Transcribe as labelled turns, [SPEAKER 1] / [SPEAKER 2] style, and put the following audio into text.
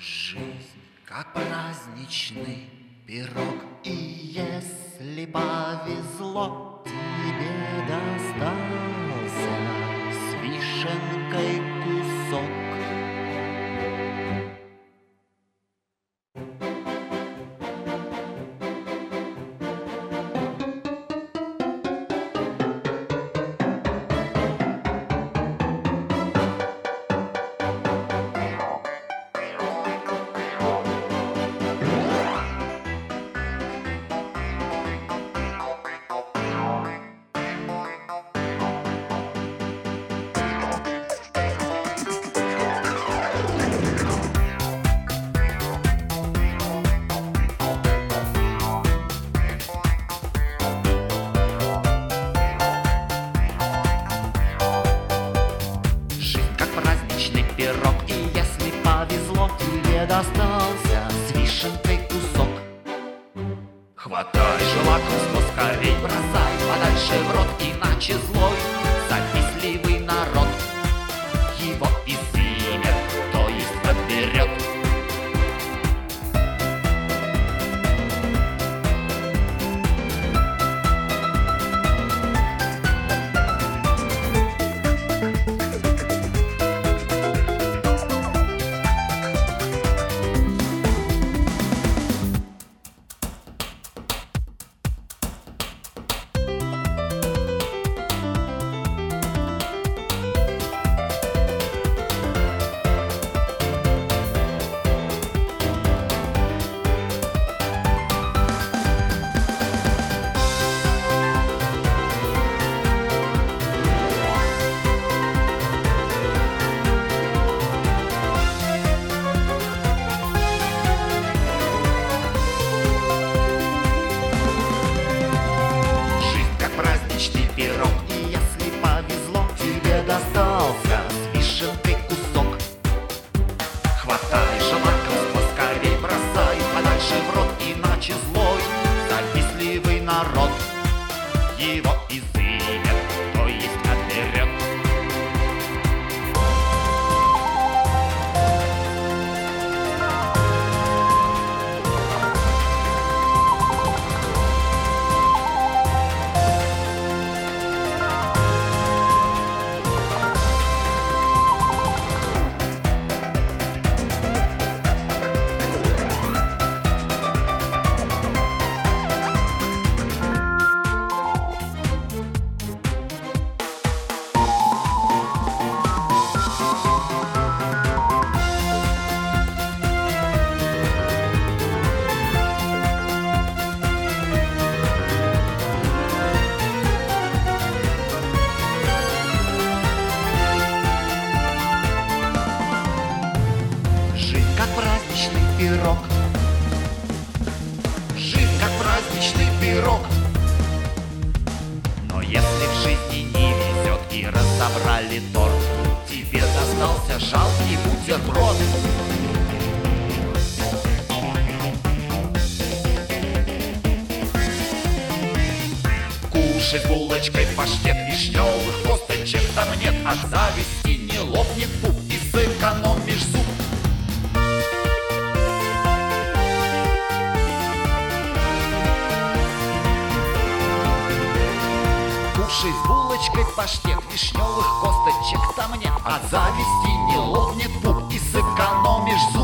[SPEAKER 1] Жизнь, как праздничный пирог, и если повезло, тебе достался с вишенкой кусок. Пирог, и если повезло, тебе достался с вишенкой кусок. Хватай же лакомство скорей, бросай подальше в рот, иначе злой завистливый народ его изымет, то есть отберет. Пирог, и если повезло, тебе достался с вишенкой кусок. Хватай же лакомство скорей, бросай подальше в рот, иначе злой завистливый народ его изымет, то есть отберет. Пирог. Жизнь как праздничный пирог. Но если в жизни не везет и разобрали торт, тебе достался жалкий бутерброд. Кушай с булочкой паштет, вишневых косточек там нет, от зависти не лопнет пуп и сэкономишь зуб. Кушай с булочкой паштет, вишневых косточек там нет, от зависти не лопнет пуп и сэкономишь зуб.